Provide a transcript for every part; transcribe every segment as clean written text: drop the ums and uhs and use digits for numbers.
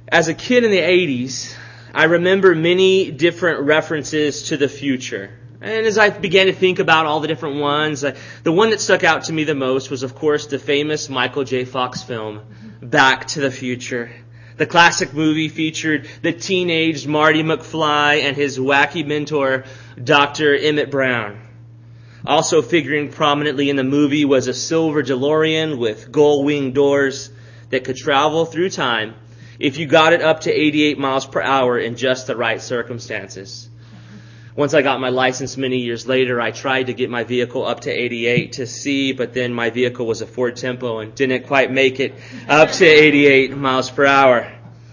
As a kid in the 80s, I remember many different references to the future. And as I began to think about all the different ones, the one that stuck out to me the most was, of course, the famous Michael J. Fox film, Back to the Future. The classic movie featured the teenaged Marty McFly and his wacky mentor, Dr. Emmett Brown. Also figuring prominently in the movie was a silver DeLorean with gull-wing doors that could travel through time if you got it up to 88 miles per hour in just the right circumstances. Once I got my license many years later, I tried to get my vehicle up to 88 to see, but then my vehicle was a Ford Tempo and didn't quite make it up to 88 miles per hour.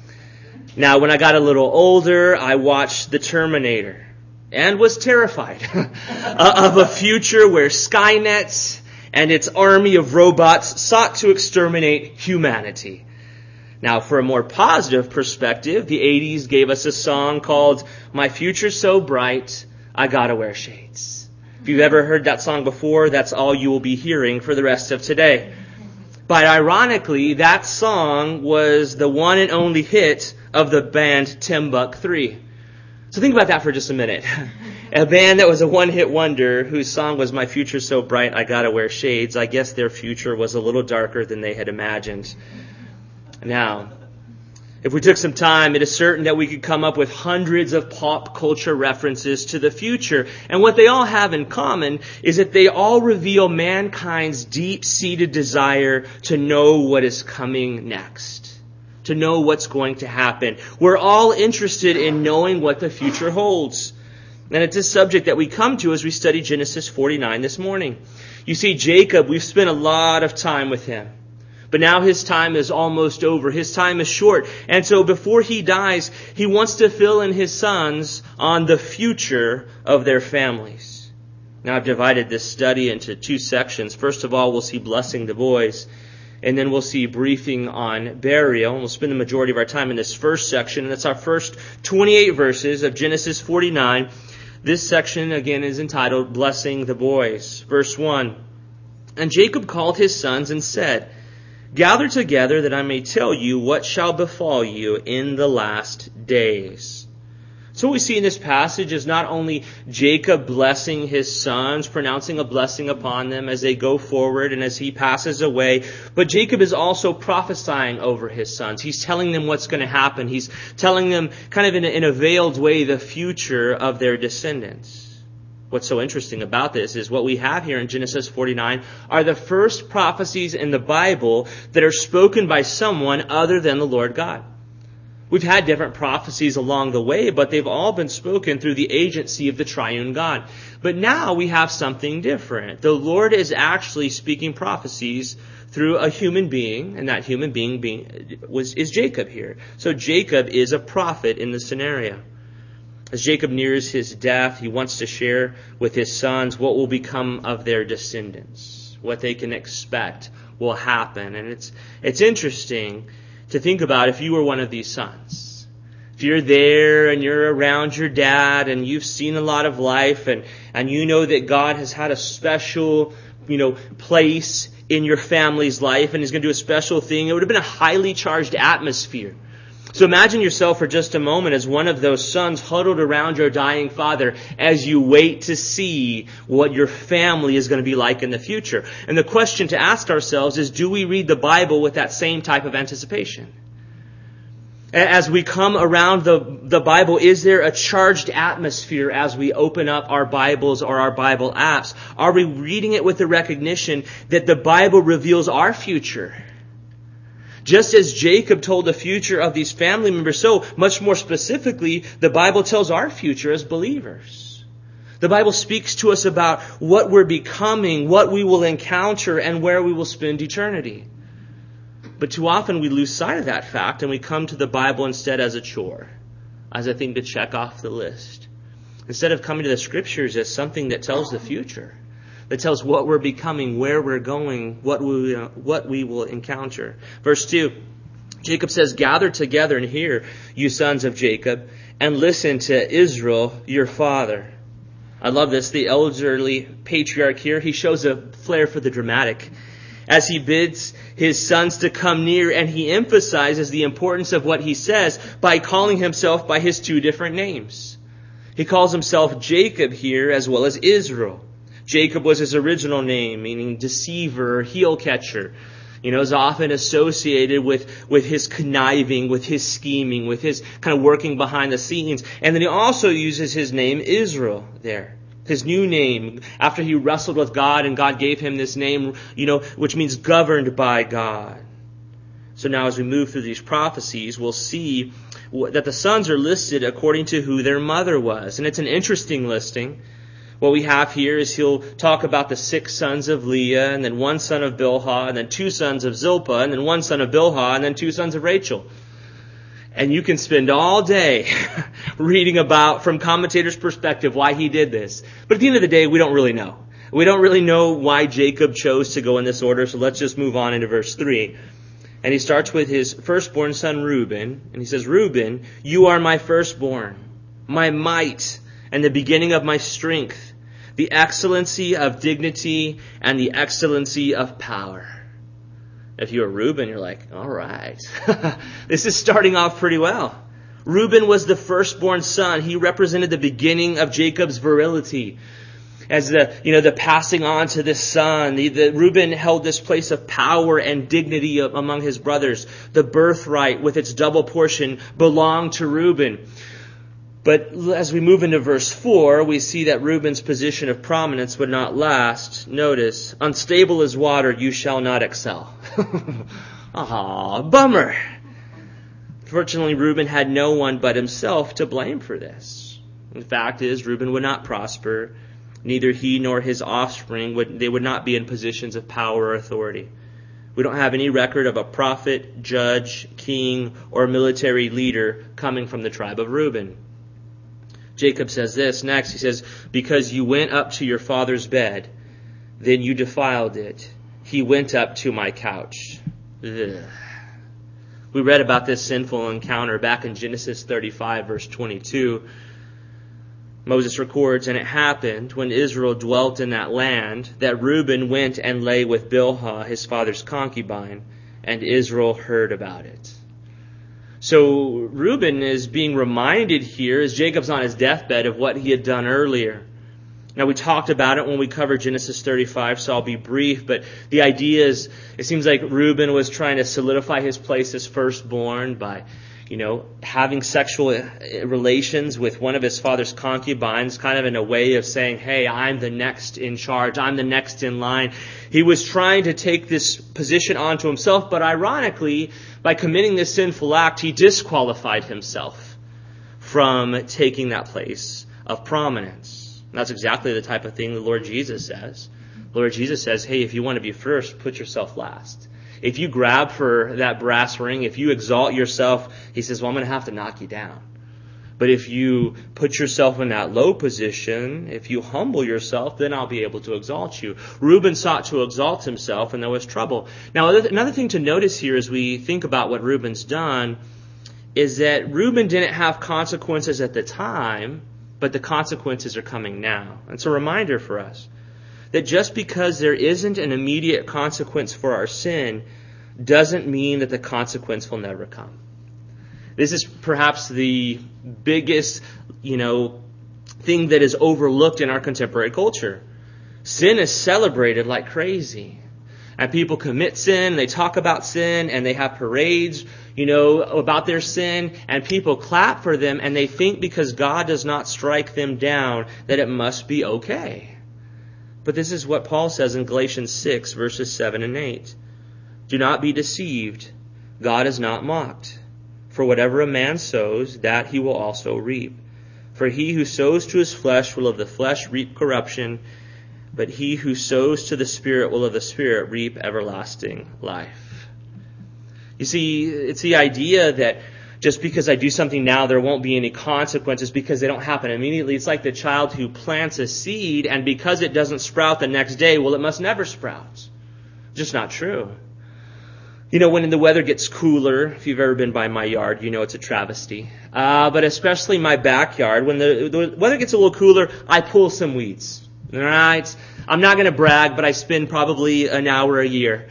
Now, when I got a little older, I watched The Terminator and was terrified of a future where Skynet and its army of robots sought to exterminate humanity. Now, for a more positive perspective, the 80s gave us a song called My Future's So Bright, I Gotta Wear Shades. If you've ever heard that song before, that's all you will be hearing for the rest of today. But ironically, that song was the one and only hit of the band Timbuk 3. So think about that for just a minute. A band that was a one-hit wonder whose song was My Future's So Bright, I Gotta Wear Shades. I guess their future was a little darker than they had imagined. Now, if we took some time, it is certain that we could come up with hundreds of pop culture references to the future. And what they all have in common is that they all reveal mankind's deep-seated desire to know what is coming next, to know what's going to happen. We're all interested in knowing what the future holds. And it's a subject that we come to as we study Genesis 49 this morning. You see, Jacob, we've spent a lot of time with him. But now his time is almost over. His time is short. And so before he dies, he wants to fill in his sons on the future of their families. Now I've divided this study into two sections. First of all, we'll see blessing the boys. And then we'll see briefing on burial. And we'll spend the majority of our time in this first section. And that's our first 28 verses of Genesis 49. This section, again, is entitled Blessing the Boys. Verse 1. And Jacob called his sons and said, Gather together that I may tell you what shall befall you in the last days. So what we see in this passage is not only Jacob blessing his sons, pronouncing a blessing upon them as they go forward and as he passes away, but Jacob is also prophesying over his sons. He's telling them what's going to happen. He's telling them kind of in a veiled way the future of their descendants. What's so interesting about this is what we have here in Genesis 49 are the first prophecies in the Bible that are spoken by someone other than the Lord God. We've had different prophecies along the way, but they've all been spoken through the agency of the triune God. But now we have something different. The Lord is actually speaking prophecies through a human being, and that human being is Jacob here. So Jacob is a prophet in the scenario. As Jacob nears his death, he wants to share with his sons what will become of their descendants, what they can expect will happen. And it's interesting to think about if you were one of these sons. If you're there and you're around your dad and you've seen a lot of life and you know that God has had a special, place in your family's life and He's going to do a special thing, it would have been a highly charged atmosphere. So imagine yourself for just a moment as one of those sons huddled around your dying father as you wait to see what your family is going to be like in the future. And the question to ask ourselves is, do we read the Bible with that same type of anticipation? As we come around the Bible, is there a charged atmosphere as we open up our Bibles or our Bible apps? Are we reading it with the recognition that the Bible reveals our future? Just as Jacob told the future of these family members, so much more specifically, the Bible tells our future as believers. The Bible speaks to us about what we're becoming, what we will encounter, and where we will spend eternity. But too often we lose sight of that fact and we come to the Bible instead as a chore, as a thing to check off the list. Instead of coming to the Scriptures as something that tells the future, that tells what we're becoming, where we're going, what we will encounter. Verse 2, Jacob says, Gather together and hear, you sons of Jacob, and listen to Israel, your father. I love this. The elderly patriarch here, he shows a flair for the dramatic. as he bids his sons to come near, and he emphasizes the importance of what he says by calling himself by his two different names. He calls himself Jacob here as well as Israel. Jacob was his original name, meaning deceiver or heel catcher. Is often associated with his conniving, with his scheming, with his kind of working behind the scenes. And then he also uses his name Israel there. His new name, after he wrestled with God and God gave him this name, which means governed by God. So now as we move through these prophecies, we'll see that the sons are listed according to who their mother was. And it's an interesting listing. What we have here is he'll talk about the 6 sons of Leah, and then 1 son of Bilhah, and then 2 sons of Zilpah, and then 1 son of Bilhah, and then 2 sons of Rachel. And you can spend all day reading about, from commentators' perspective, why he did this. But at the end of the day, we don't really know. We don't really know why Jacob chose to go in this order, so let's just move on into verse 3. And he starts with his firstborn son Reuben, and he says, Reuben, you are my firstborn, my might, and the beginning of my strength, the excellency of dignity and the excellency of power. If you're Reuben, you're like, all right. This is starting off pretty well. Reuben was the firstborn son. He represented the beginning of Jacob's virility. As the passing on to this son, Reuben held this place of power and dignity among his brothers. The birthright with its double portion belonged to Reuben. But as we move into verse 4, we see that Reuben's position of prominence would not last. Notice, unstable as water, you shall not excel. Bummer. Fortunately, Reuben had no one but himself to blame for this. The fact is, Reuben would not prosper. Neither he nor his offspring would not be in positions of power or authority. We don't have any record of a prophet, judge, king, or military leader coming from the tribe of Reuben. Jacob says this next. He says, because you went up to your father's bed, then you defiled it. He went up to my couch. Ugh. We read about this sinful encounter back in Genesis 35, verse 22. Moses records, and it happened when Israel dwelt in that land that Reuben went and lay with Bilhah, his father's concubine, and Israel heard about it. So Reuben is being reminded here as Jacob's on his deathbed of what he had done earlier. Now we talked about it when we covered Genesis 35, so I'll be brief, but the idea is, it seems like Reuben was trying to solidify his place as firstborn by, having sexual relations with one of his father's concubines, kind of in a way of saying, hey, I'm the next in charge, I'm the next in line. He was trying to take this position onto himself, but ironically, by committing this sinful act, he disqualified himself from taking that place of prominence. And that's exactly the type of thing the Lord Jesus says. The Lord Jesus says, hey, if you want to be first, put yourself last. If you grab for that brass ring, if you exalt yourself, he says, well, I'm going to have to knock you down. But if you put yourself in that low position, if you humble yourself, then I'll be able to exalt you. Reuben sought to exalt himself, and there was trouble. Now, another thing to notice here as we think about what Reuben's done is that Reuben didn't have consequences at the time, but the consequences are coming now. It's a reminder for us that just because there isn't an immediate consequence for our sin doesn't mean that the consequence will never come. This is perhaps the biggest, thing that is overlooked in our contemporary culture. Sin is celebrated like crazy. And people commit sin, they talk about sin, and they have parades, about their sin, and people clap for them, and they think because God does not strike them down that it must be okay. But this is what Paul says in Galatians 6, verses 7 and 8. Do not be deceived. God is not mocked. For whatever a man sows, that he will also reap. For he who sows to his flesh will of the flesh reap corruption, but he who sows to the Spirit will of the Spirit reap everlasting life. You see, it's the idea that just because I do something now, there won't be any consequences because they don't happen immediately. It's like the child who plants a seed, and because it doesn't sprout the next day, well, it must never sprout. Just not true. When the weather gets cooler, if you've ever been by my yard, it's a travesty. But especially my backyard, when the weather gets a little cooler, I pull some weeds. All right? I'm not going to brag, but I spend probably an hour a year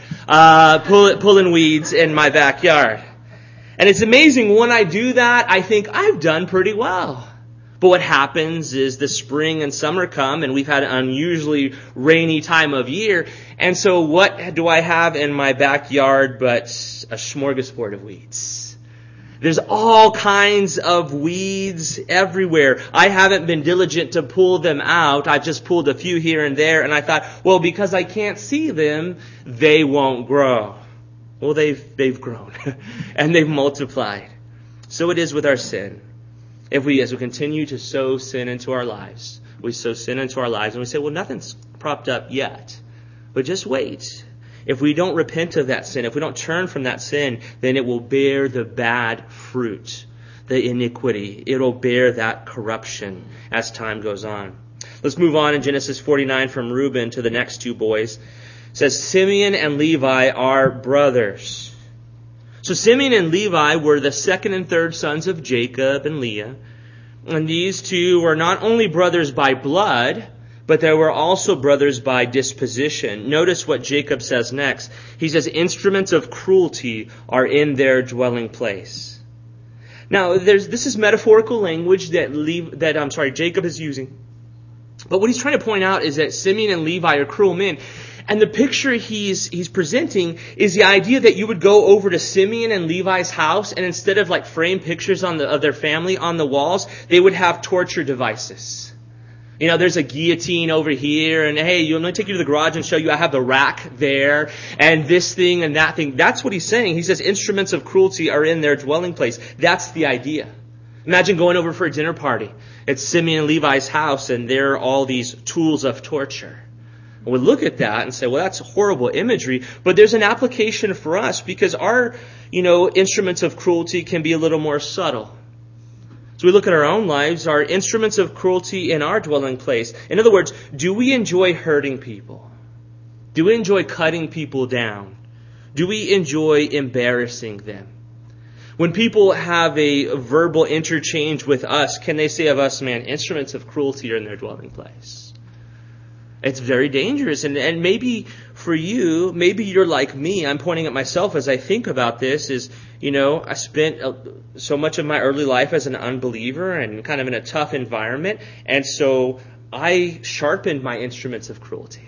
pulling weeds in my backyard. And it's amazing, when I do that, I think I've done pretty well. But what happens is the spring and summer come, and we've had an unusually rainy time of year. And so what do I have in my backyard but a smorgasbord of weeds? There's all kinds of weeds everywhere. I haven't been diligent to pull them out. I've just pulled a few here and there, and I thought, well, because I can't see them, they won't grow. Well, they've grown and they've multiplied. So it is with our sin. As we continue to sow sin into our lives, we sow sin into our lives and we say, well, nothing's propped up yet. But just wait. If we don't repent of that sin, if we don't turn from that sin, then it will bear the bad fruit, the iniquity. It'll bear that corruption as time goes on. Let's move on in Genesis 49 from Reuben to the next two boys. It says, Simeon and Levi are brothers. So Simeon and Levi were the second and third sons of Jacob and Leah. And these two were not only brothers by blood, but they were also brothers by disposition. Notice what Jacob says next. He says, instruments of cruelty are in their dwelling place. Now, this is metaphorical language that Jacob is using. But what he's trying to point out is that Simeon and Levi are cruel men. And the picture he's presenting is the idea that you would go over to Simeon and Levi's house, and instead of frame pictures of their family on the walls, they would have torture devices. There's a guillotine over here, and hey, let me take you to the garage and show you I have the rack there, and this thing and that thing. That's what he's saying. He says instruments of cruelty are in their dwelling place. That's the idea. Imagine going over for a dinner party at Simeon and Levi's house, and there are all these tools of torture. We look at that and say, well, that's horrible imagery, but there's an application for us because our, instruments of cruelty can be a little more subtle. So we look at our own lives, our instruments of cruelty in our dwelling place. In other words, do we enjoy hurting people? Do we enjoy cutting people down? Do we enjoy embarrassing them? When people have a verbal interchange with us, can they say of us, man, instruments of cruelty are in their dwelling place? It's very dangerous. And maybe for you, maybe you're like me. I'm pointing at myself as I think about this is, I spent so much of my early life as an unbeliever and kind of in a tough environment. And so I sharpened my instruments of cruelty.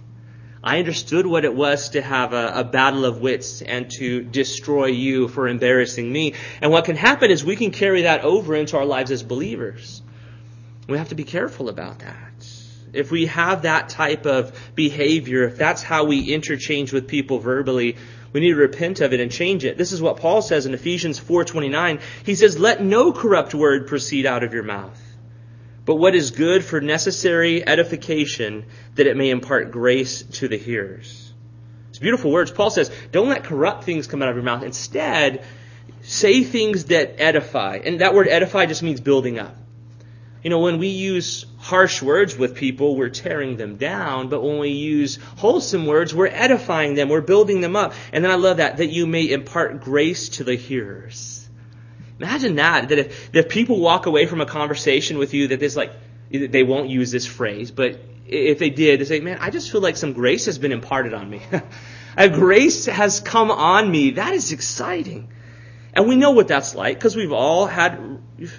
I understood what it was to have a battle of wits and to destroy you for embarrassing me. And what can happen is we can carry that over into our lives as believers. We have to be careful about that. If we have that type of behavior, if that's how we interchange with people verbally, we need to repent of it and change it. This is what Paul says in Ephesians 4:29. He says, let no corrupt word proceed out of your mouth, but what is good for necessary edification, that it may impart grace to the hearers. It's beautiful words. Paul says, don't let corrupt things come out of your mouth. Instead, say things that edify. And that word edify just means building up. When we use harsh words with people, we're tearing them down. But when we use wholesome words, we're edifying them. We're building them up. And then I love that you may impart grace to the hearers. Imagine that if people walk away from a conversation with you they won't use this phrase, but if they did, they say, man, I just feel like some grace has been imparted on me. A grace has come on me. That is exciting. And we know what that's like because we've all had,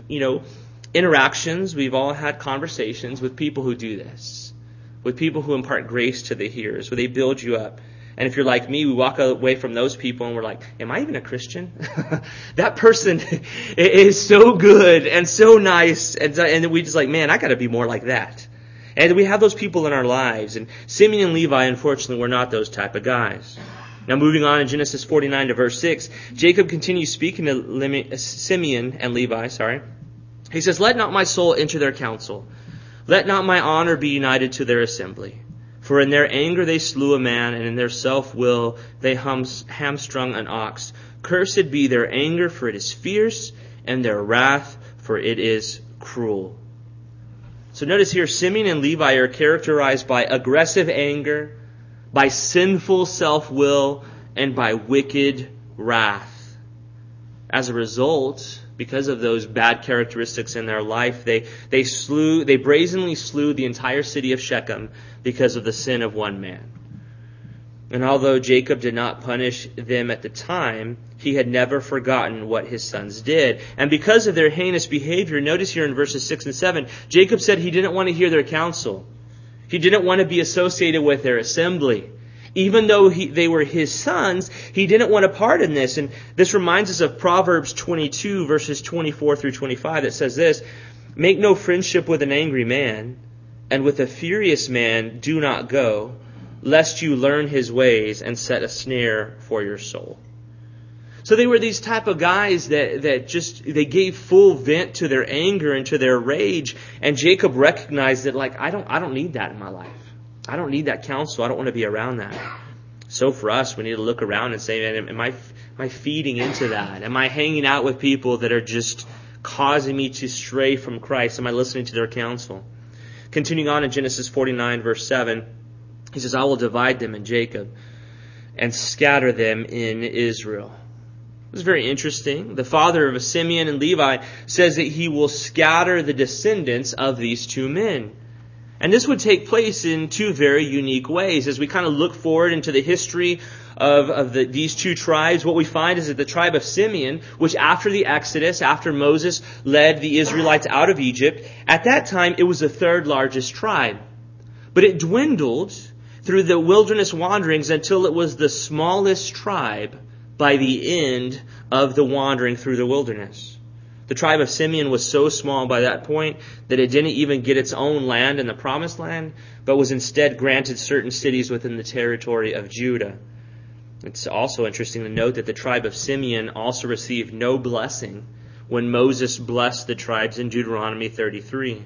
interactions, we've all had conversations with people who do this, with people who impart grace to the hearers, where they build you up. And if you're like me, we walk away from those people and we're like, am I even a Christian? That person is so good and so nice. And we just man, I got to be more like that. And we have those people in our lives. And Simeon and Levi, unfortunately, were not those type of guys. Now moving on in Genesis 49 to verse 6, Jacob continues speaking to Simeon and Levi, He says, let not my soul enter their counsel. Let not my honor be united to their assembly. For in their anger they slew a man, and in their self-will they hamstrung an ox. Cursed be their anger, for it is fierce, and their wrath, for it is cruel. So notice here, Simeon and Levi are characterized by aggressive anger, by sinful self-will, and by wicked wrath. As a result, because of those bad characteristics in their life, they brazenly slew the entire city of Shechem because of the sin of one man. And although Jacob did not punish them at the time, he had never forgotten what his sons did. And because of their heinous behavior, notice here in verses 6 and 7, Jacob said he didn't want to hear their counsel. He didn't want to be associated with their assembly. Even though they were his sons, he didn't want a part in this. And this reminds us of Proverbs 22, verses 24 through 25, that says this, "Make no friendship with an angry man, and with a furious man do not go, lest you learn his ways and set a snare for your soul." So they were these type of guys that they gave full vent to their anger and to their rage. And Jacob recognized that, like, I don't need that in my life. I don't need that counsel. I don't want to be around that. So for us, we need to look around and say, man, am I feeding into that? Am I hanging out with people that are just causing me to stray from Christ? Am I listening to their counsel? Continuing on in Genesis 49, verse 7, he says, "I will divide them in Jacob and scatter them in Israel." This is very interesting. The father of Simeon and Levi says that he will scatter the descendants of these two men. And this would take place in two very unique ways. As we kind of look forward into the history of these two tribes, what we find is that the tribe of Simeon, which after the Exodus, after Moses led the Israelites out of Egypt, at that time it was the third largest tribe. But it dwindled through the wilderness wanderings until it was the smallest tribe by the end of the wandering through the wilderness. The tribe of Simeon was so small by that point that it didn't even get its own land in the promised land, but was instead granted certain cities within the territory of Judah. It's also interesting to note that the tribe of Simeon also received no blessing when Moses blessed the tribes in Deuteronomy 33.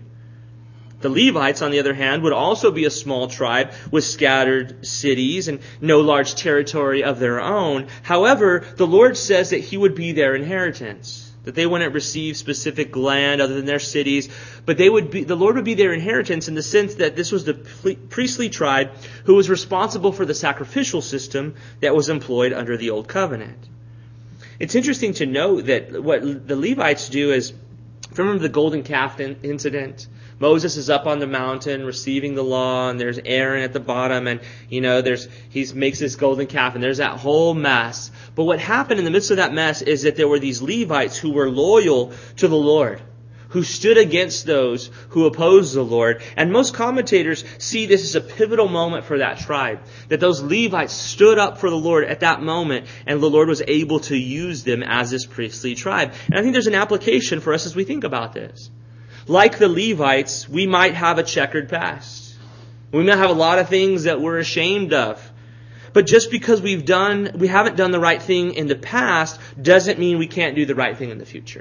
The Levites, on the other hand, would also be a small tribe with scattered cities and no large territory of their own. However, the Lord says that He would be their inheritance, that they wouldn't receive specific land other than their cities, but the Lord would be their inheritance in the sense that this was the priestly tribe who was responsible for the sacrificial system that was employed under the Old Covenant. It's interesting to note that what the Levites do is, remember the golden calf incident? Moses is up on the mountain receiving the law, and there's Aaron at the bottom, and he makes this golden calf, and there's that whole mess. But what happened in the midst of that mess is that there were these Levites who were loyal to the Lord, who stood against those who opposed the Lord. And most commentators see this as a pivotal moment for that tribe, that those Levites stood up for the Lord at that moment, and the Lord was able to use them as this priestly tribe. And I think there's an application for us as we think about this. Like the Levites, we might have a checkered past. We might have a lot of things that we're ashamed of. But just because we haven't done the right thing in the past doesn't mean we can't do the right thing in the future.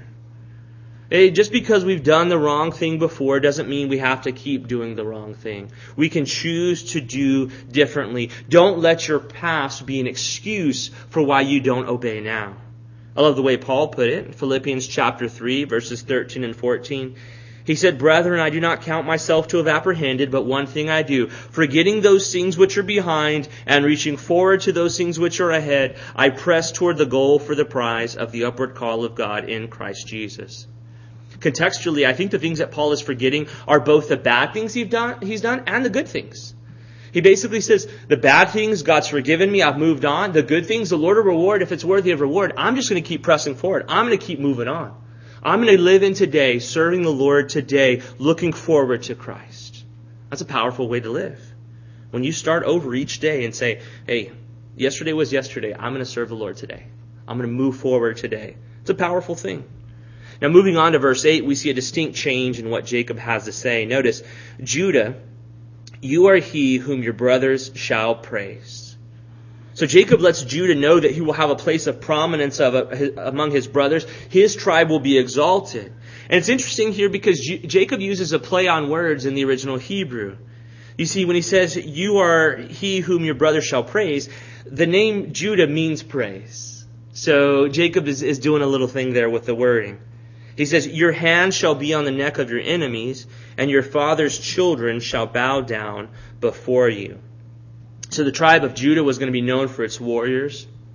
Just because we've done the wrong thing before doesn't mean we have to keep doing the wrong thing. We can choose to do differently. Don't let your past be an excuse for why you don't obey now. I love the way Paul put it in Philippians chapter 3, verses 13 and 14. He said, "Brethren, I do not count myself to have apprehended, but one thing I do, forgetting those things which are behind and reaching forward to those things which are ahead, I press toward the goal for the prize of the upward call of God in Christ Jesus." Contextually, I think the things that Paul is forgetting are both the bad things he's done and the good things. He basically says, the bad things, God's forgiven me, I've moved on. The good things, the Lord will reward if it's worthy of reward. I'm just going to keep pressing forward. I'm going to keep moving on. I'm going to live in today, serving the Lord today, looking forward to Christ. That's a powerful way to live. When you start over each day and say, hey, yesterday was yesterday. I'm going to serve the Lord today. I'm going to move forward today. It's a powerful thing. Now moving on to verse 8, we see a distinct change in what Jacob has to say. Notice, Judah, you are he whom your brothers shall praise. So Jacob lets Judah know that he will have a place of prominence among his brothers. His tribe will be exalted. And it's interesting here because Jacob uses a play on words in the original Hebrew. You see, when he says, you are he whom your brothers shall praise, the name Judah means praise. So Jacob is doing a little thing there with the wording. He says, your hand shall be on the neck of your enemies, and your father's children shall bow down before you. So the tribe of Judah was going to be known for its warriors.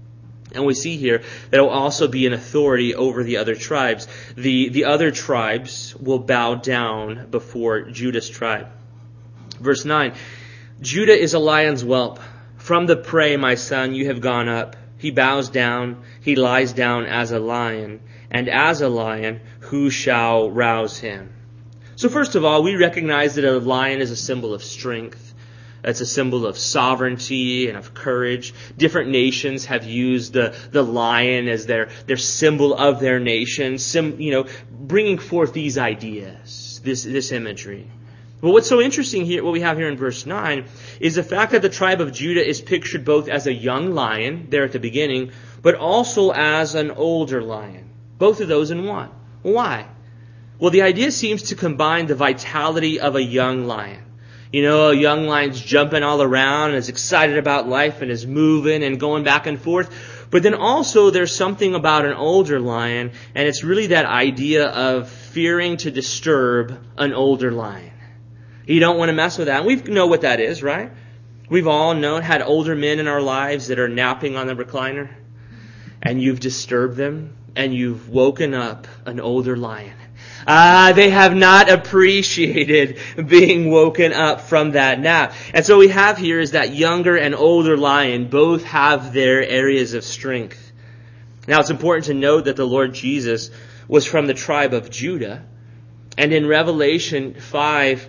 And we see here that it will also be an authority over the other tribes. The other tribes will bow down before Judah's tribe. Verse 9, Judah is a lion's whelp. From the prey, my son, you have gone up. He bows down, he lies down as a lion. And as a lion, who shall rouse him? So first of all, we recognize that a lion is a symbol of strength. It's a symbol of sovereignty and of courage. Different nations have used the lion as their symbol of their nation, bringing forth these ideas, this imagery. But what's so interesting here, what we have here in verse 9, is the fact that the tribe of Judah is pictured both as a young lion, there at the beginning, but also as an older lion. Both of those in one. Why? Well, the idea seems to combine the vitality of a young lion. A young lion's jumping all around and is excited about life and is moving and going back and forth. But then also there's something about an older lion, and it's really that idea of fearing to disturb an older lion. You don't want to mess with that. And we know what that is, right? We've all had older men in our lives that are napping on the recliner, and you've disturbed them, and you've woken up an older lion. They have not appreciated being woken up from that nap. And so what we have here is that younger and older lion both have their areas of strength. Now it's important to note that the Lord Jesus was from the tribe of Judah. And in Revelation 5,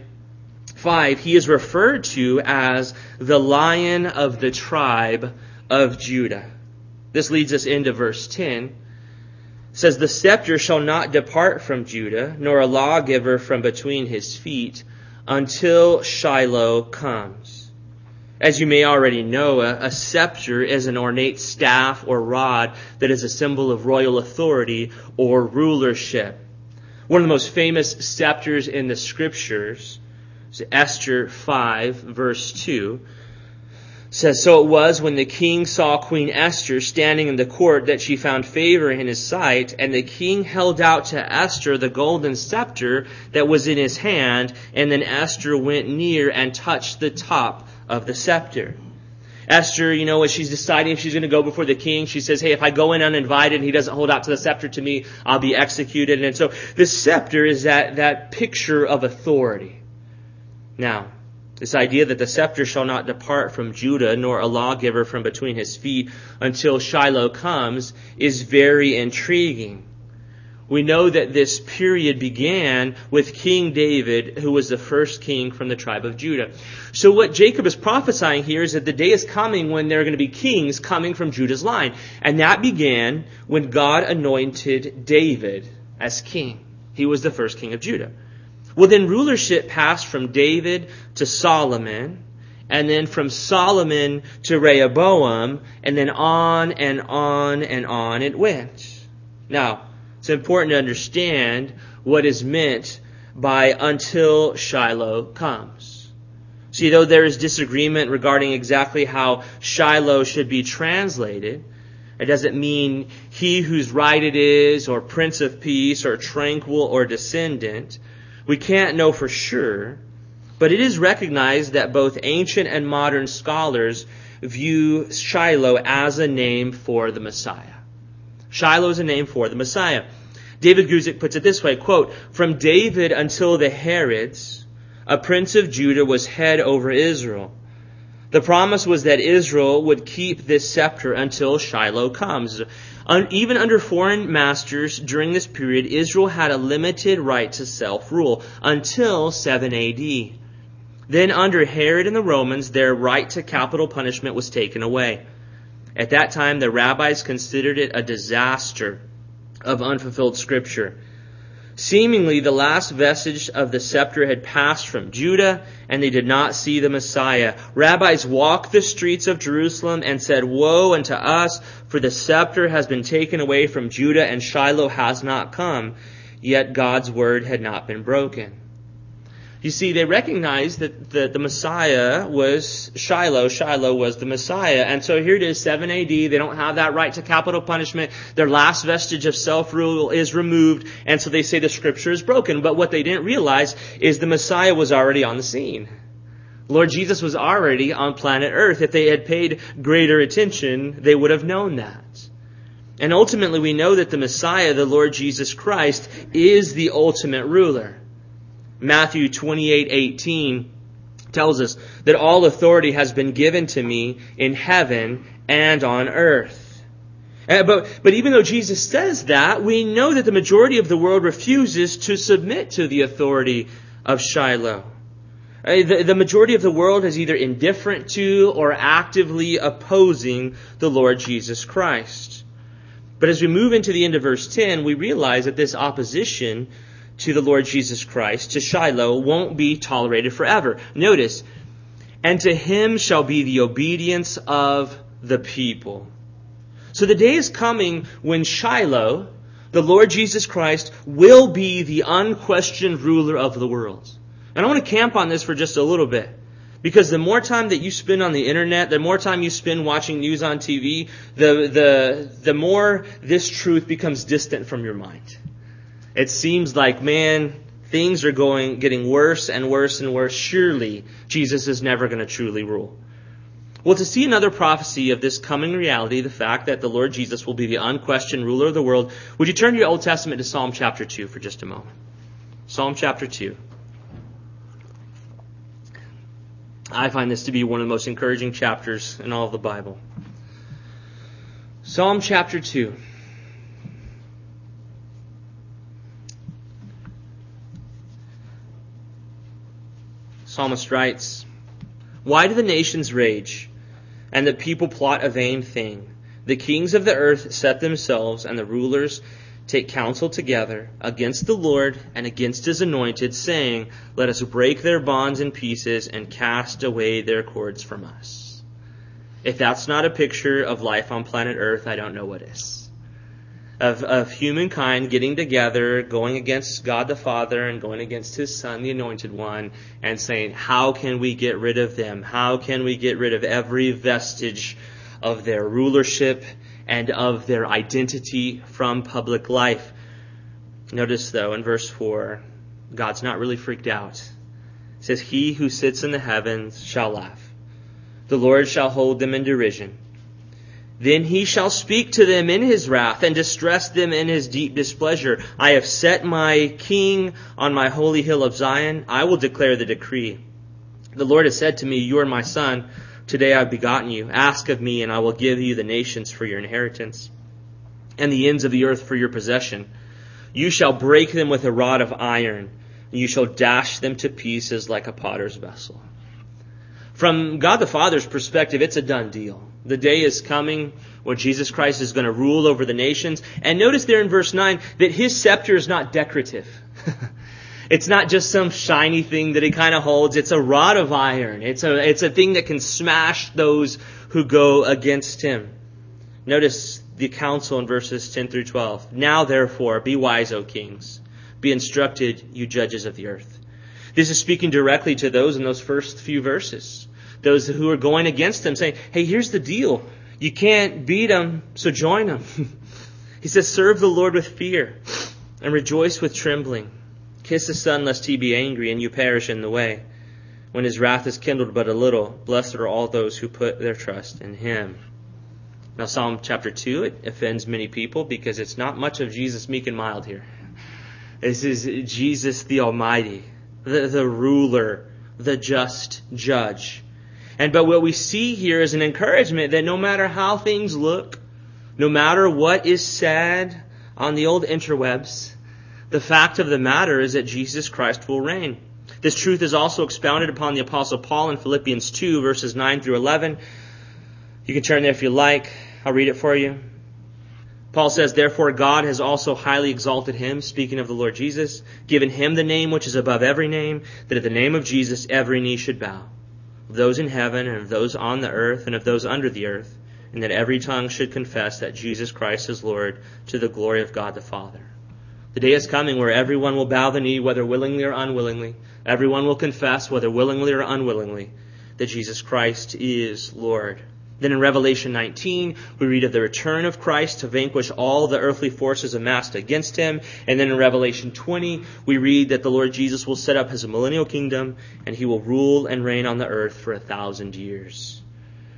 he is referred to as the Lion of the tribe of Judah. This leads us into verse 10. It says, the scepter shall not depart from Judah, nor a lawgiver from between his feet, until Shiloh comes. As you may already know, a scepter is an ornate staff or rod that is a symbol of royal authority or rulership. One of the most famous scepters in the Scriptures is Esther 5, verse 2. Says, so it was when the king saw Queen Esther standing in the court that she found favor in his sight, and the king held out to Esther the golden scepter that was in his hand, and then Esther went near and touched the top of the scepter. Esther, as she's deciding if she's going to go before the king, she says, hey, if I go in uninvited and he doesn't hold out to the scepter to me, I'll be executed. And so this scepter is that picture of authority. Now, this idea that the scepter shall not depart from Judah, nor a lawgiver from between his feet until Shiloh comes, is very intriguing. We know that this period began with King David, who was the first king from the tribe of Judah. So what Jacob is prophesying here is that the day is coming when there are going to be kings coming from Judah's line. And that began when God anointed David as king. He was the first king of Judah. Well, then rulership passed from David to Solomon, and then from Solomon to Rehoboam, and then on and on and on it went. Now, it's important to understand what is meant by until Shiloh comes. See, though there is disagreement regarding exactly how Shiloh should be translated, it doesn't mean he whose right it is, or Prince of Peace, or tranquil, or descendant. We can't know for sure, but it is recognized that both ancient and modern scholars view Shiloh as a name for the Messiah. Shiloh is a name for the Messiah. David Guzik puts it this way, quote, from David until the Herods, a prince of Judah was head over Israel. The promise was that Israel would keep this scepter until Shiloh comes. Even under foreign masters during this period, Israel had a limited right to self-rule until 7 AD. Then under Herod and the Romans, their right to capital punishment was taken away. At that time, the rabbis considered it a disaster of unfulfilled scripture. Seemingly, the last vestige of the scepter had passed from Judah, and they did not see the Messiah. Rabbis walked the streets of Jerusalem and said, woe unto us, for the scepter has been taken away from Judah, and Shiloh has not come. Yet God's word had not been broken. You see, they recognized that the Messiah was Shiloh. Shiloh was the Messiah. And so here it is, 7 AD. They don't have that right to capital punishment. Their last vestige of self-rule is removed. And so they say the scripture is broken. But what they didn't realize is the Messiah was already on the scene. Lord Jesus was already on planet Earth. If they had paid greater attention, they would have known that. And ultimately we know that the Messiah, the Lord Jesus Christ, is the ultimate ruler. Matthew 28:18 tells us that all authority has been given to me in heaven and on earth. But even though Jesus says that, we know that the majority of the world refuses to submit to the authority of Shiloh. The majority of the world is either indifferent to or actively opposing the Lord Jesus Christ. But as we move into the end of verse 10, we realize that this opposition to the Lord Jesus Christ, to Shiloh, won't be tolerated forever. Notice, and to him shall be the obedience of the people. So the day is coming when Shiloh, the Lord Jesus Christ, will be the unquestioned ruler of the world. And I want to camp on this for just a little bit. Because the more time that you spend on the internet, the more time you spend watching news on TV, the more this truth becomes distant from your mind. It seems like, man, things are getting worse and worse and worse. Surely Jesus is never going to truly rule. Well, to see another prophecy of this coming reality, the fact that the Lord Jesus will be the unquestioned ruler of the world, would you turn your Old Testament to Psalm chapter 2 for just a moment? Psalm chapter 2. I find this to be one of the most encouraging chapters in all of the Bible. Psalm chapter 2. Psalmist writes, "Why do the nations rage, and the people plot a vain thing? The kings of the earth set themselves, and the rulers take counsel together against the Lord and against his anointed, saying, let us break their bonds in pieces and cast away their cords from us." If that's not a picture of life on planet Earth, I don't know what is. Of humankind getting together, going against God the Father and going against his Son, the Anointed One, and saying, how can we get rid of them? How can we get rid of every vestige of their rulership and of their identity from public life? Notice, though, in verse 4, God's not really freaked out. It says, "He who sits in the heavens shall laugh. The Lord shall hold them in derision. Then he shall speak to them in his wrath and distress them in his deep displeasure. I have set my king on my holy hill of Zion. I will declare the decree. The Lord has said to me, you are my son. Today I have begotten you. Ask of me, and I will give you the nations for your inheritance, and the ends of the earth for your possession. You shall break them with a rod of iron, and you shall dash them to pieces like a potter's vessel." From God the Father's perspective, it's a done deal. The day is coming when Jesus Christ is going to rule over the nations. And notice there in verse 9 that his scepter is not decorative. It's not just some shiny thing that he kind of holds. It's a rod of iron. It's a thing that can smash those who go against him. Notice the counsel in verses 10 through 12. "Now therefore, be wise, O kings. Be instructed, you judges of the earth." This is speaking directly to those in those first few verses. Those who are going against him, saying, hey, here's the deal. You can't beat them, so join them. He says, "Serve the Lord with fear and rejoice with trembling. Kiss the Son, lest he be angry and you perish in the way. When his wrath is kindled but a little, blessed are all those who put their trust in him." Now, Psalm chapter 2, it offends many people because it's not much of Jesus meek and mild here. This is Jesus the Almighty, the ruler, the just judge. But what we see here is an encouragement that no matter how things look, no matter what is said on the old interwebs, the fact of the matter is that Jesus Christ will reign. This truth is also expounded upon the Apostle Paul in Philippians 2, verses 9 through 11. You can turn there if you like. I'll read it for you. Paul says, "Therefore God has also highly exalted him," speaking of the Lord Jesus, "given him the name which is above every name, that at the name of Jesus every knee should bow, of those in heaven and of those on the earth and of those under the earth, and that every tongue should confess that Jesus Christ is Lord, to the glory of God the Father." The day is coming where everyone will bow the knee, whether willingly or unwillingly. Everyone will confess, whether willingly or unwillingly, that Jesus Christ is Lord. Then in Revelation 19, we read of the return of Christ to vanquish all the earthly forces amassed against him. And then in Revelation 20, we read that the Lord Jesus will set up his millennial kingdom, and he will rule and reign on the earth for 1,000 years.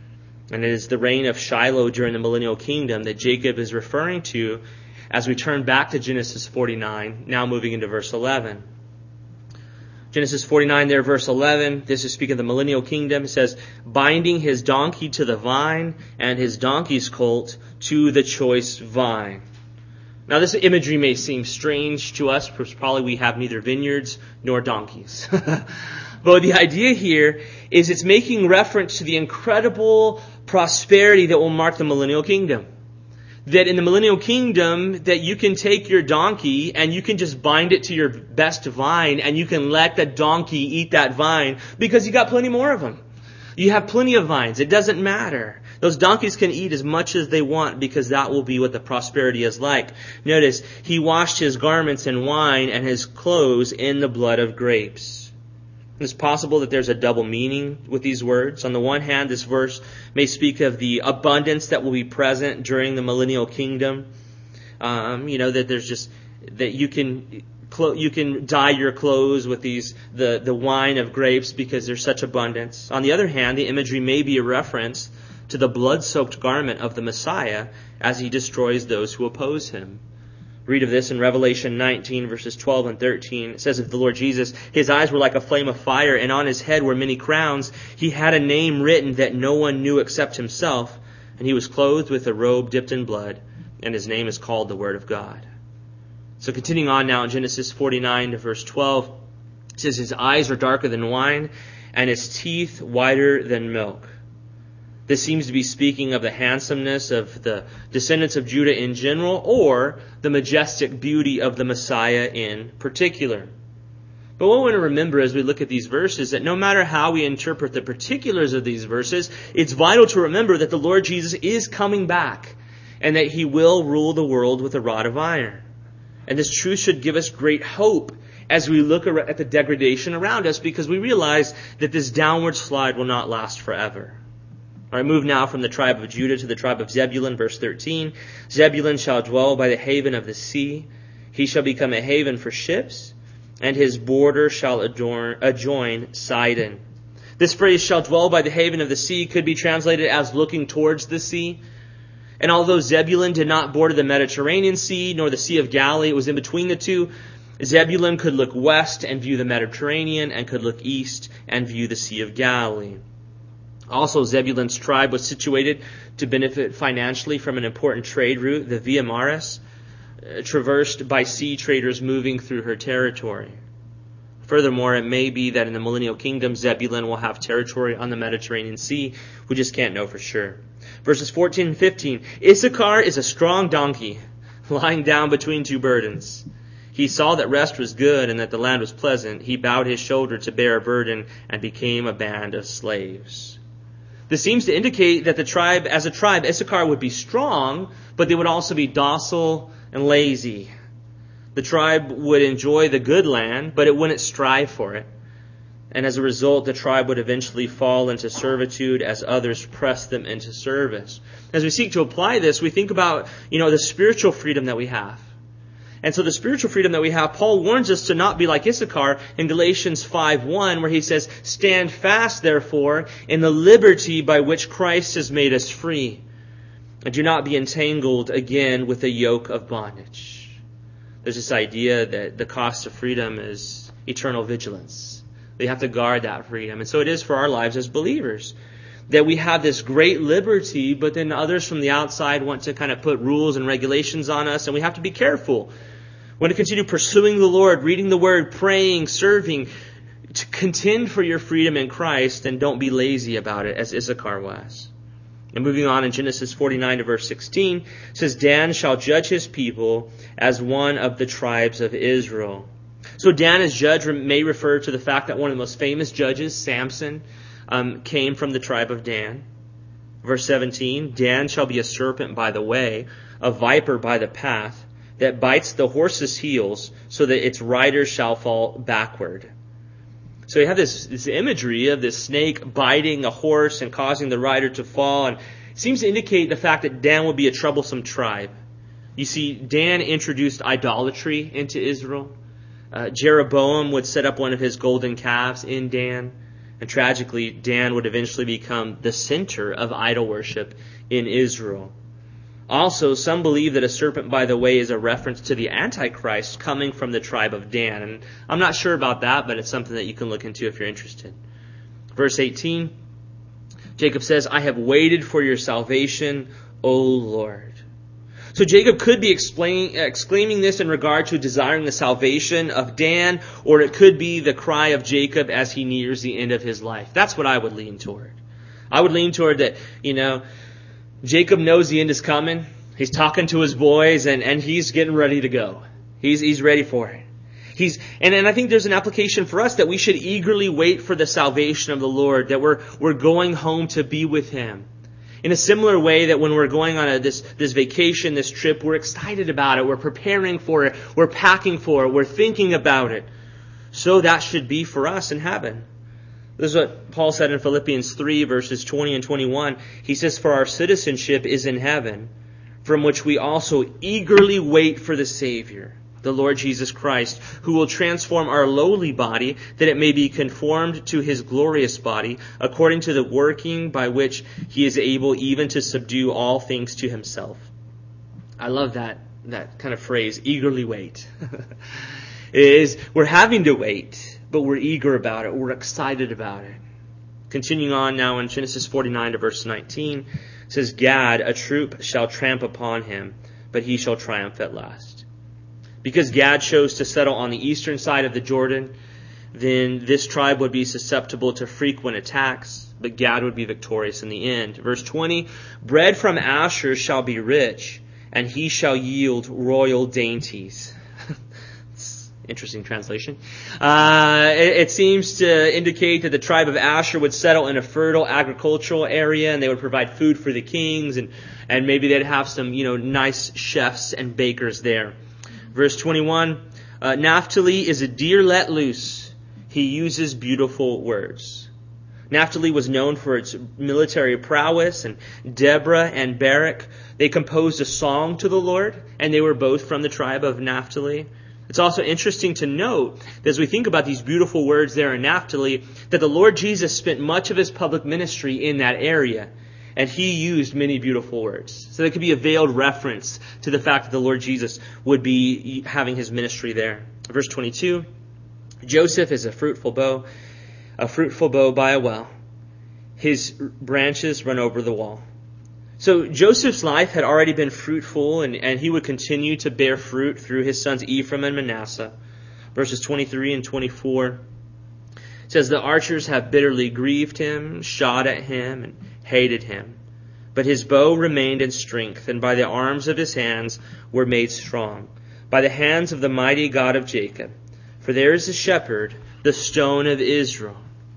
And it is the reign of Shiloh during the millennial kingdom that Jacob is referring to as we turn back to Genesis 49, now moving into verse 11. Genesis 49 there, verse 11, this is speaking of the millennial kingdom. It says, binding his donkey to the vine and his donkey's colt to the choice vine. Now this imagery may seem strange to us, because probably we have neither vineyards nor donkeys. But the idea here is it's making reference to the incredible prosperity that will mark the millennial kingdom. That in the millennial kingdom, that you can take your donkey and you can just bind it to your best vine and you can let the donkey eat that vine because you got plenty more of them. You have plenty of vines. It doesn't matter. Those donkeys can eat as much as they want because that will be what the prosperity is like. Notice, he washed his garments in wine and his clothes in the blood of grapes. It's possible that there's a double meaning with these words. On the one hand, this verse may speak of the abundance that will be present during the millennial kingdom. That there's just that you can dye your clothes with the wine of grapes because there's such abundance. On the other hand, the imagery may be a reference to the blood-soaked garment of the Messiah as he destroys those who oppose him. Read of this in Revelation 19, verses 12 and 13. It says of the Lord Jesus, his eyes were like a flame of fire, and on his head were many crowns. He had a name written that no one knew except himself, and he was clothed with a robe dipped in blood, and his name is called the Word of God. So continuing on now in Genesis 49 to verse 12, it says his eyes are darker than wine, and his teeth whiter than milk. This seems to be speaking of the handsomeness of the descendants of Judah in general, or the majestic beauty of the Messiah in particular. But what we want to remember as we look at these verses, that no matter how we interpret the particulars of these verses, it's vital to remember that the Lord Jesus is coming back, and that he will rule the world with a rod of iron. And this truth should give us great hope as we look at the degradation around us, because we realize that this downward slide will not last forever. All right, move now from the tribe of Judah to the tribe of Zebulun, verse 13. Zebulun shall dwell by the haven of the sea. He shall become a haven for ships, and his border shall adjoin Sidon. This phrase, shall dwell by the haven of the sea, could be translated as looking towards the sea. And although Zebulun did not border the Mediterranean Sea, nor the Sea of Galilee, it was in between the two, Zebulun could look west and view the Mediterranean, and could look east and view the Sea of Galilee. Also, Zebulun's tribe was situated to benefit financially from an important trade route, the Via Maris, traversed by sea traders moving through her territory. Furthermore, it may be that in the millennial kingdom, Zebulun will have territory on the Mediterranean Sea. We just can't know for sure. Verses 14 and 15. Issachar is a strong donkey, lying down between two burdens. He saw that rest was good and that the land was pleasant. He bowed his shoulder to bear a burden and became a band of slaves. This seems to indicate that as a tribe, Issachar would be strong, but they would also be docile and lazy. The tribe would enjoy the good land, but it wouldn't strive for it. And as a result, the tribe would eventually fall into servitude as others press them into service. As we seek to apply this, we think about, the spiritual freedom that we have. And so the spiritual freedom that we have, Paul warns us to not be like Issachar in Galatians 5:1, where he says, stand fast, therefore, in the liberty by which Christ has made us free, and do not be entangled again with the yoke of bondage. There's this idea that the cost of freedom is eternal vigilance. We have to guard that freedom. And so it is for our lives as believers, that we have this great liberty, but then others from the outside want to kind of put rules and regulations on us, and we have to be careful. We want to continue pursuing the Lord, reading the Word, praying, serving, to contend for your freedom in Christ, and don't be lazy about it, as Issachar was. And moving on in Genesis 49 to verse 16, it says, Dan shall judge his people as one of the tribes of Israel. So Dan as judge may refer to the fact that one of the most famous judges, Samson, came from the tribe of Dan. Verse 17, Dan shall be a serpent by the way, a viper by the path, that bites the horse's heels, so that its rider shall fall backward. So you have this imagery of this snake biting a horse and causing the rider to fall, and it seems to indicate the fact that Dan would be a troublesome tribe. You see, Dan introduced idolatry into Israel. Jeroboam would set up one of his golden calves in Dan. And tragically, Dan would eventually become the center of idol worship in Israel. Also, some believe that a serpent, by the way, is a reference to the Antichrist coming from the tribe of Dan. And I'm not sure about that, but it's something that you can look into if you're interested. Verse 18, Jacob says, I have waited for your salvation, O Lord. So Jacob could be exclaiming this in regard to desiring the salvation of Dan, or it could be the cry of Jacob as he nears the end of his life. That's what I would lean toward. I would lean toward that, Jacob knows the end is coming. He's talking to his boys and he's getting ready to go. He's ready for it. And I think there's an application for us that we should eagerly wait for the salvation of the Lord, that we're going home to be with Him. In a similar way that when we're going on this vacation, this trip, we're excited about it, we're preparing for it, we're packing for it, we're thinking about it. So that should be for us in heaven. This is what Paul said in Philippians 3, verses 20 and 21. He says, for our citizenship is in heaven, from which we also eagerly wait for the Savior, the Lord Jesus Christ, who will transform our lowly body, that it may be conformed to His glorious body, according to the working by which He is able even to subdue all things to Himself. I love that kind of phrase, eagerly wait. We're having to wait, but we're eager about it. We're excited about it. Continuing on now in Genesis 49 to verse 19, it says, Gad, a troop shall tramp upon him, but he shall triumph at last. Because Gad chose to settle on the eastern side of the Jordan, then this tribe would be susceptible to frequent attacks, but Gad would be victorious in the end. Verse 20, bread from Asher shall be rich, and he shall yield royal dainties. Interesting translation. It seems to indicate that the tribe of Asher would settle in a fertile agricultural area, and they would provide food for the kings, and maybe they'd have some, nice chefs and bakers there. Verse 21, Naphtali is a deer let loose. He uses beautiful words. Naphtali was known for its military prowess, and Deborah and Barak, they composed a song to the Lord, and they were both from the tribe of Naphtali. It's also interesting to note that as we think about these beautiful words there in Naphtali, that the Lord Jesus spent much of His public ministry in that area. And He used many beautiful words. So there could be a veiled reference to the fact that the Lord Jesus would be having His ministry there. Verse 22, Joseph is a fruitful bow by a well. His branches run over the wall. So Joseph's life had already been fruitful, and he would continue to bear fruit through his sons Ephraim and Manasseh. Verses 23 and 24 says, the archers have bitterly grieved him, shot at him, and hated him. But his bow remained in strength, and by the arms of his hands were made strong, by the hands of the mighty God of Jacob. For there is a shepherd, the stone of Israel.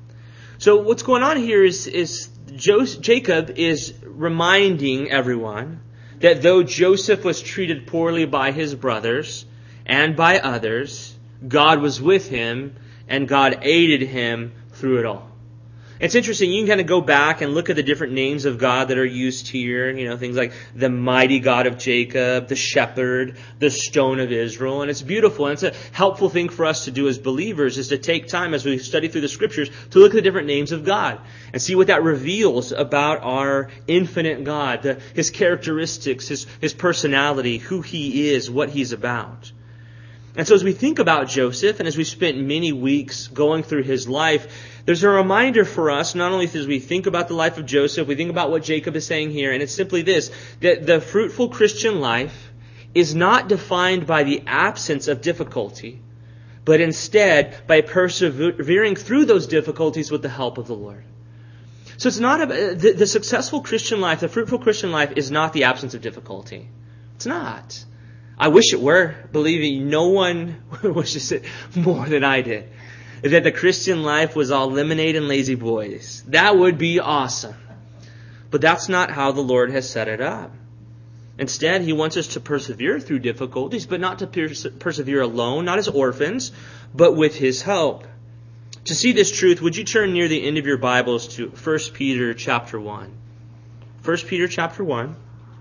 So what's going on here is Jacob is reminding everyone that though Joseph was treated poorly by his brothers and by others, God was with him, and God aided him through it all. It's interesting, you can kind of go back and look at the different names of God that are used here, things like the mighty God of Jacob, the shepherd, the stone of Israel, and it's beautiful, and it's a helpful thing for us to do as believers, is to take time as we study through the Scriptures to look at the different names of God and see what that reveals about our infinite God, His characteristics, His personality, who He is, what He's about. And so as we think about Joseph, and as we spent many weeks going through his life, there's a reminder for us, not only as we think about the life of Joseph, we think about what Jacob is saying here, and it's simply this, that the fruitful Christian life is not defined by the absence of difficulty, but instead by persevering through those difficulties with the help of the Lord. So it's not the successful Christian life, the fruitful Christian life is not the absence of difficulty. It's not. I wish it were. Believe me, no one wishes it more than I did. That the Christian life was all lemonade and lazy boys. That would be awesome. But that's not how the Lord has set it up. Instead, He wants us to persevere through difficulties, but not to persevere alone, not as orphans, but with His help. To see this truth, would you turn near the end of your Bibles to 1 Peter chapter 1. 1 Peter chapter 1.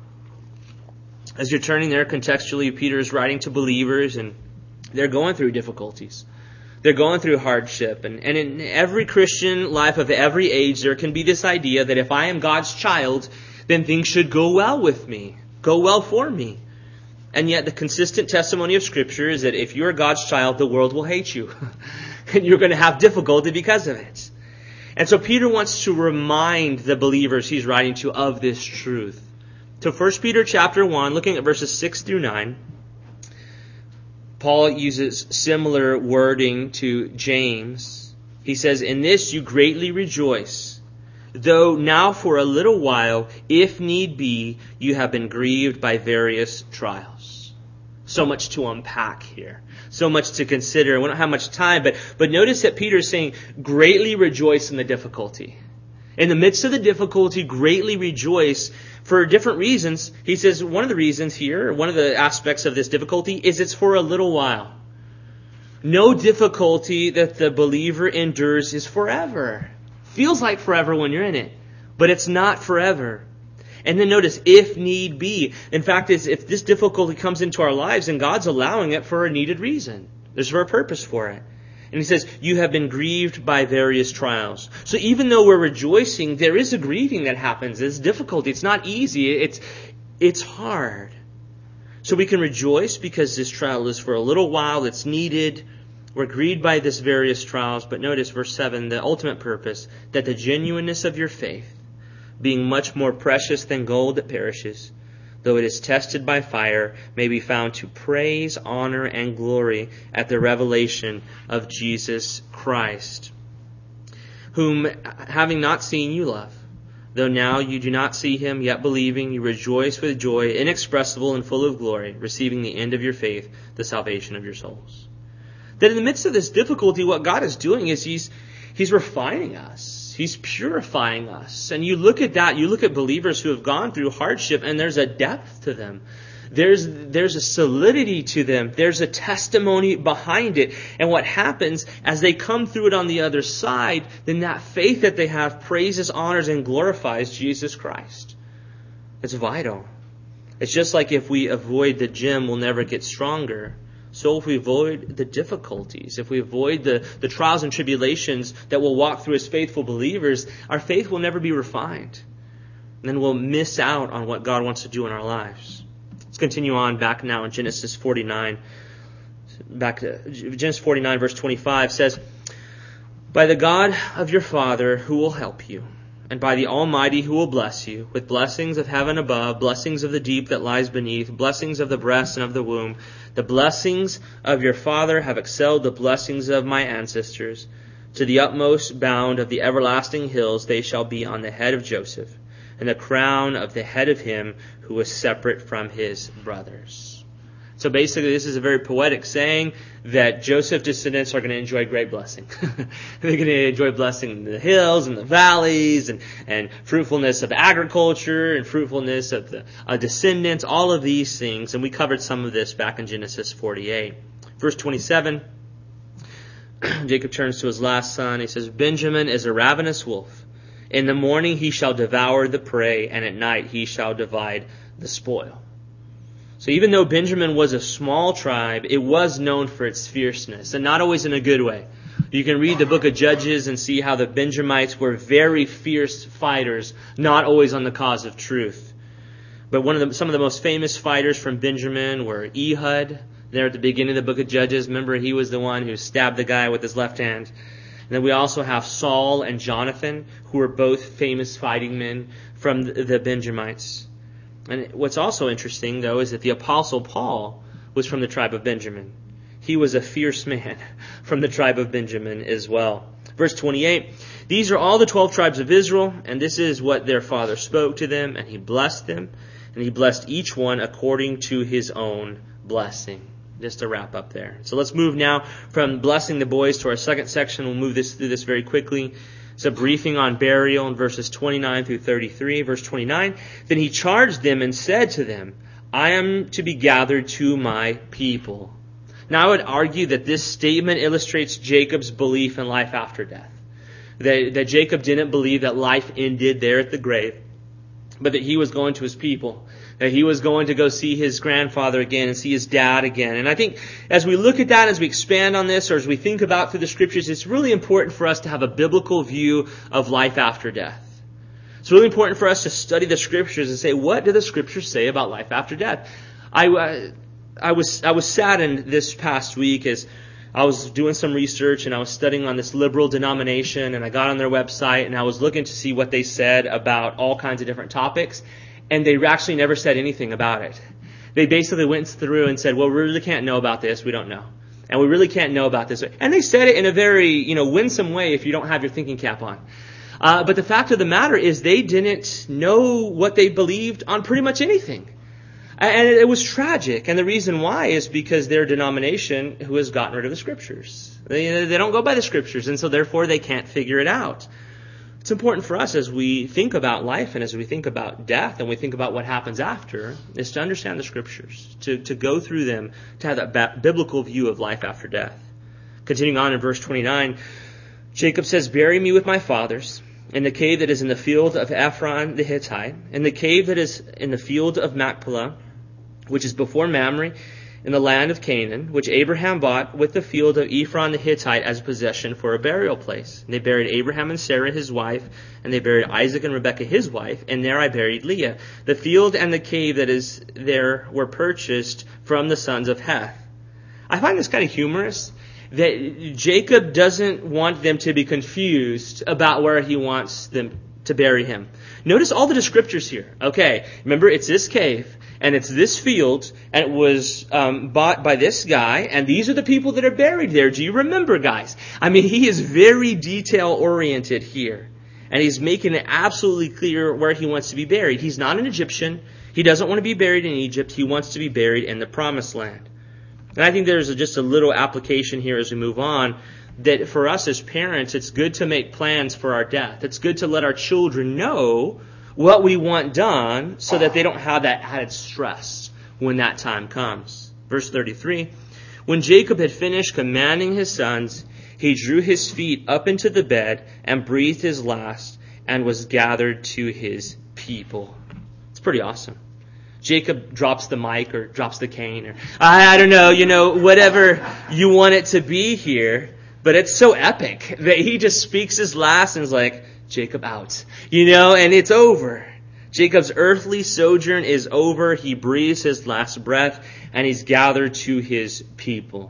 As you're turning there, contextually, Peter is writing to believers, and they're going through difficulties. They're going through hardship. And in every Christian life of every age, there can be this idea that if I am God's child, then things should go well with me, go well for me. And yet the consistent testimony of Scripture is that if you're God's child, the world will hate you. And you're going to have difficulty because of it. And so Peter wants to remind the believers he's writing to of this truth. So 1 Peter chapter 1, looking at verses 6 through 9, Paul uses similar wording to James. He says, "In this you greatly rejoice, though now for a little while, if need be, you have been grieved by various trials." So much to unpack here. So much to consider. We don't have much time, but notice that Peter is saying, greatly rejoice in the difficulty. In the midst of the difficulty, greatly rejoice for different reasons. He says one of the reasons here, one of the aspects of this difficulty, is it's for a little while. No difficulty that the believer endures is forever. Feels like forever when you're in it, but it's not forever. And then notice, if need be. In fact, if this difficulty comes into our lives, then God's allowing it for a needed reason. There's a purpose for it. And he says, you have been grieved by various trials. So even though we're rejoicing, there is a grieving that happens. It's difficult. It's not easy. It's hard. So we can rejoice because this trial is for a little while. It's needed. We're grieved by this various trials. But notice verse 7, the ultimate purpose, that the genuineness of your faith, being much more precious than gold that perishes, though it is tested by fire, may be found to praise, honor, and glory at the revelation of Jesus Christ, whom, having not seen, you love. Though now you do not see him, yet believing, you rejoice with joy inexpressible and full of glory, receiving the end of your faith, the salvation of your souls. That in the midst of this difficulty, what God is doing is He's refining us. He's purifying us. And you look at that, you look at believers who have gone through hardship, and there's a depth to them. There's a solidity to them. There's a testimony behind it. And what happens as they come through it on the other side, then that faith that they have praises, honors, and glorifies Jesus Christ. It's vital. It's just like if we avoid the gym, we'll never get stronger. So if we avoid the difficulties, if we avoid the trials and tribulations that we'll walk through as faithful believers, our faith will never be refined. And then we'll miss out on what God wants to do in our lives. Let's continue on back now in Genesis 49. Back to Genesis 49 verse 25 says, "By the God of your father who will help you, and by the Almighty who will bless you, with blessings of heaven above, blessings of the deep that lies beneath, blessings of the breast and of the womb. The blessings of your father have excelled the blessings of my ancestors. To the utmost bound of the everlasting hills they shall be on the head of Joseph, and the crown of the head of him who was separate from his brothers." So basically, this is a very poetic saying that Joseph's descendants are going to enjoy great blessing. They're going to enjoy blessing in the hills and the valleys and fruitfulness of agriculture and fruitfulness of the descendants, all of these things. And we covered some of this back in Genesis 48. Verse 27, Jacob turns to his last son. He says, "Benjamin is a ravenous wolf. In the morning he shall devour the prey, and at night he shall divide the spoil." So even though Benjamin was a small tribe, it was known for its fierceness, and not always in a good way. You can read the book of Judges and see how the Benjamites were very fierce fighters, not always on the cause of truth. But some of the most famous fighters from Benjamin were Ehud, there at the beginning of the book of Judges. Remember, he was the one who stabbed the guy with his left hand. And then we also have Saul and Jonathan, who were both famous fighting men from the Benjamites. And what's also interesting, though, is that the Apostle Paul was from the tribe of Benjamin. He was a fierce man from the tribe of Benjamin as well. Verse 28, "These are all the 12 tribes of Israel, and this is what their father spoke to them, and he blessed them, and he blessed each one according to his own blessing." Just to wrap up there. So let's move now from blessing the boys to our second section. We'll move through this very quickly. It's a briefing on burial in verses 29 through 33. Verse 29, "Then he charged them and said to them, I am to be gathered to my people." Now I would argue that this statement illustrates Jacob's belief in life after death. That Jacob didn't believe that life ended there at the grave, but that he was going to his people. that he was going to go see his grandfather again and see his dad again. And I think as we look at that, as we expand on this, or as we think about through the Scriptures, it's really important for us to have a biblical view of life after death. It's really important for us to study the Scriptures and say, what do the Scriptures say about life after death? I was saddened this past week as I was doing some research and I was studying on this liberal denomination, and I got on their website and I was looking to see what they said about all kinds of different topics, and they actually never said anything about it. They basically went through and said, well, we really can't know about this. We don't know. And we really can't know about this. And they said it in a very, winsome way if you don't have your thinking cap on. But the fact of the matter is they didn't know what they believed on pretty much anything. And it was tragic. And the reason why is because their denomination who has gotten rid of the Scriptures. They don't go by the Scriptures, and so therefore they can't figure it out. It's important for us as we think about life and as we think about death and we think about what happens after is to understand the Scriptures, to go through them, to have that biblical view of life after death. Continuing on in verse 29, Jacob says, bury me with my fathers in the cave that is in the field of Ephron the Hittite, in the cave that is in the field of Machpelah, which is before Mamre, in the land of Canaan, which Abraham bought with the field of Ephron the Hittite as possession for a burial place. And they buried Abraham and Sarah his wife, and they buried Isaac and Rebekah his wife, and there I buried Leah. The field and the cave that is there were purchased from the sons of Heth. I find this kind of humorous, that Jacob doesn't want them to be confused about where he wants them to bury him. Notice all the descriptors here. Okay, remember it's this cave, and it's this field, and it was bought by this guy, and these are the people that are buried there. Do you remember, guys? I mean, he is very detail-oriented here, and he's making it absolutely clear where he wants to be buried. He's not an Egyptian. He doesn't want to be buried in Egypt. He wants to be buried in the Promised Land. And I think there's just a little application here as we move on, that for us as parents, it's good to make plans for our death. It's good to let our children know what we want done so that they don't have that added stress when that time comes. Verse 33, when Jacob had finished commanding his sons, he drew his feet up into the bed and breathed his last and was gathered to his people. It's pretty awesome. Jacob drops the mic or drops the cane, or I don't know, whatever you want it to be here. But it's so epic that he just speaks his last and is like, Jacob out. And it's over. Jacob's earthly sojourn is over. He breathes his last breath and he's gathered to his people.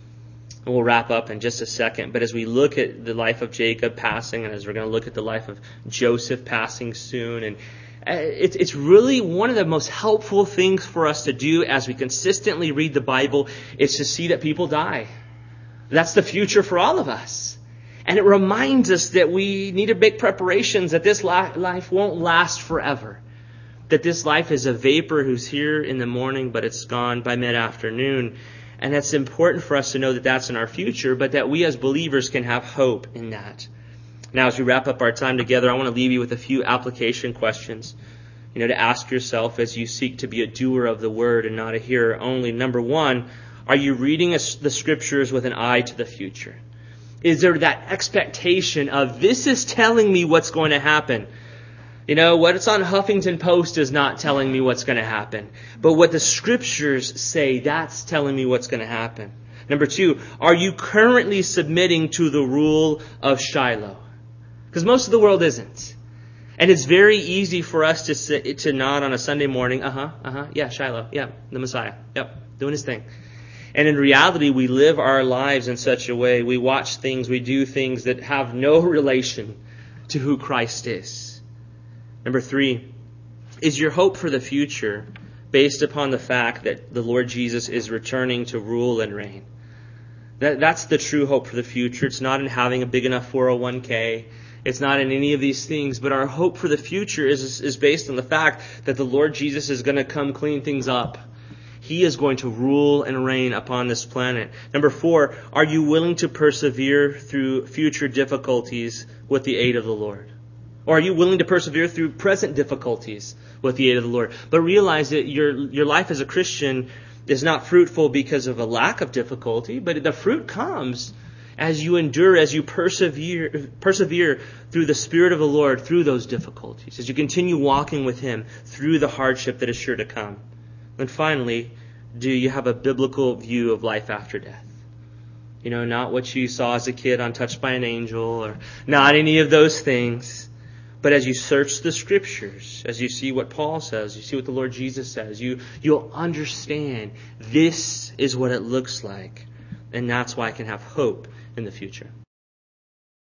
And we'll wrap up in just a second. But as we look at the life of Jacob passing, and as we're going to look at the life of Joseph passing soon, and it's really one of the most helpful things for us to do as we consistently read the Bible is to see that people die. That's the future for all of us. And it reminds us that we need to make preparations, that this life won't last forever. That this life is a vapor who's here in the morning, but it's gone by mid-afternoon. And that's important for us to know that that's in our future, but that we as believers can have hope in that. Now, as we wrap up our time together, I want to leave you with a few application questions, to ask yourself as you seek to be a doer of the word and not a hearer only. Number one, are you reading the Scriptures with an eye to the future? Is there that expectation of this is telling me what's going to happen? What's on Huffington Post is not telling me what's going to happen. But what the Scriptures say, that's telling me what's going to happen. Number two, are you currently submitting to the rule of Shiloh? Because most of the world isn't. And it's very easy for us to nod on a Sunday morning, yeah, Shiloh, yeah, the Messiah, yep, doing his thing. And in reality, we live our lives in such a way, we watch things, we do things that have no relation to who Christ is. Number three, is your hope for the future based upon the fact that the Lord Jesus is returning to rule and reign? That's the true hope for the future. It's not in having a big enough 401k. It's not in any of these things. But our hope for the future is based on the fact that the Lord Jesus is going to come clean things up. He is going to rule and reign upon this planet. Number four, are you willing to persevere through future difficulties with the aid of the Lord? Or are you willing to persevere through present difficulties with the aid of the Lord? But realize that your life as a Christian is not fruitful because of a lack of difficulty, but the fruit comes as you endure, as you persevere through the Spirit of the Lord, through those difficulties, as you continue walking with Him through the hardship that is sure to come. And finally, do you have a biblical view of life after death? Not what you saw as a kid on Touched by an Angel, or not any of those things. But as you search the Scriptures, as you see what Paul says, you see what the Lord Jesus says, you'll understand this is what it looks like. And that's why I can have hope in the future.